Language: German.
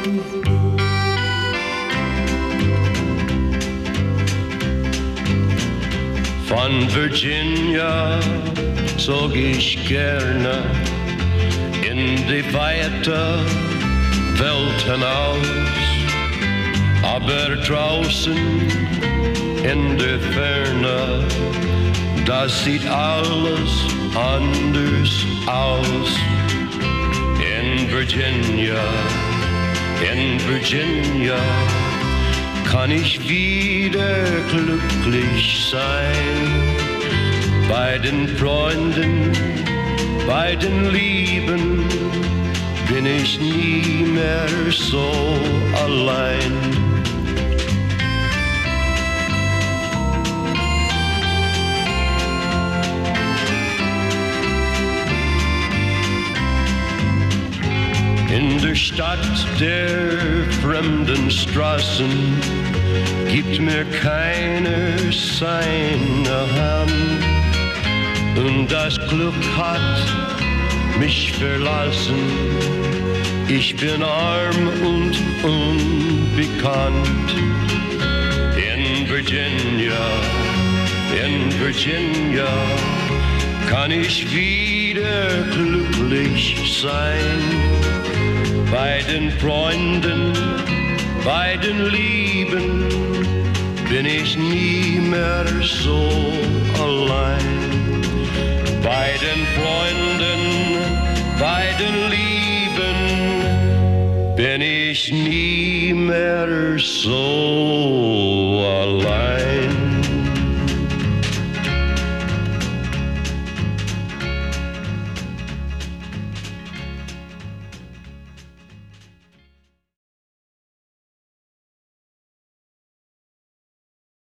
Von Virginia zog ich gerne in die weite Welt hinaus, aber draußen in der Ferne, das sieht alles anders aus. In Virginia kann ich wieder glücklich sein, bei den Freunden, bei den Lieben bin ich nie mehr so allein. In der Stadt der fremden Straßen gibt mir keiner seine Hand, und das Glück hat mich verlassen. Ich bin arm und unbekannt. In Virginia kann ich wieder glücklich sein, bei den Freunden, bei den Lieben bin ich nie mehr so allein. Bei den Freunden, bei den Lieben bin ich nie mehr so allein.